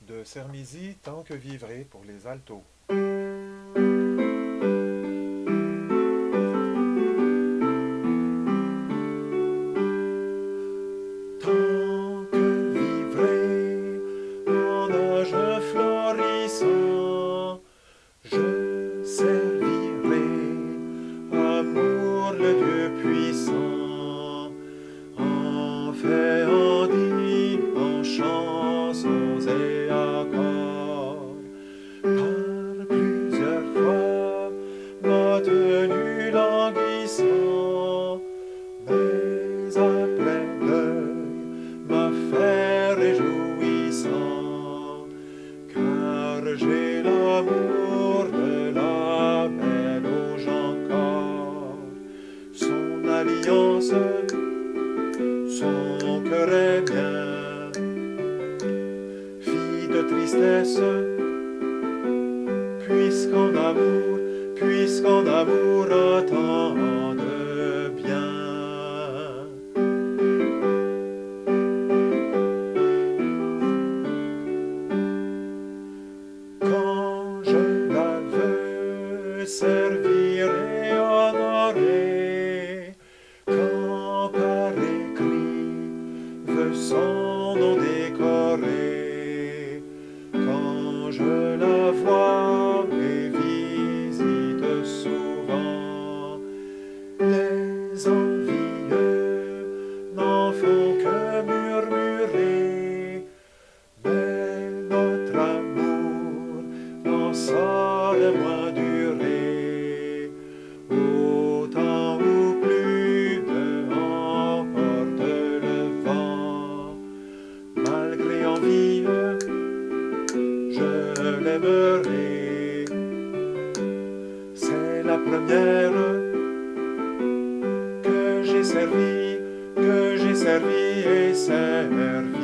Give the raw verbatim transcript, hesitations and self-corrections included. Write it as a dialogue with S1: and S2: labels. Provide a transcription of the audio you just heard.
S1: de Sermizy tant que vivrai pour les altos. Tant que vivrai en âge florissant, je servirai amour le Dieu puissant, en fait, en dit, en chansons et accords. Par plusieurs fois m'a tenu languissant, mais après deuil m'a fait réjouissant, car j'ai l'amour de la belle auge encore. Son alliance, son cœur est bien, fille de tristesse, puisqu'en amour, puisqu'en amour a tant de bien. Quand je la veux servir et honorer, quand par écrit veut son nom décorer, quand je la vois et visite souvent, les envieux n'en font que murmurer, mais notre amour n'en saurait moins durer. Autant ou plus de emporte le vent, malgré envie, je l'aimerai. C'est la première que j'ai servi, que j'ai servi et servi.